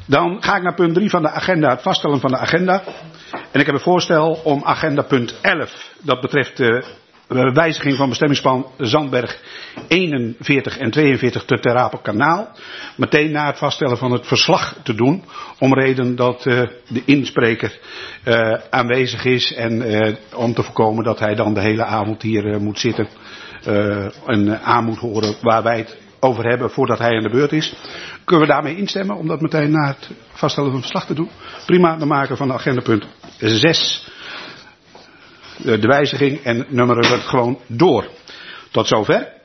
Dan ga ik naar punt 3 van de agenda, het vaststellen van de agenda. En ik heb een voorstel om agenda punt 11, dat betreft de wijziging van bestemmingsplan Zandberg 41 en 42 te Ter Apel Kanaal, meteen na het vaststellen van het verslag te doen, om reden dat de inspreker aanwezig is en om te voorkomen dat hij dan de hele avond hier moet zitten en aan moet horen waar wij het over hebben voordat hij aan de beurt is. Kunnen we daarmee instemmen om dat meteen na het vaststellen van het verslag te doen? Prima, dan maken we van de agenda punt 6 de wijziging en nummeren we het gewoon door. Tot zover.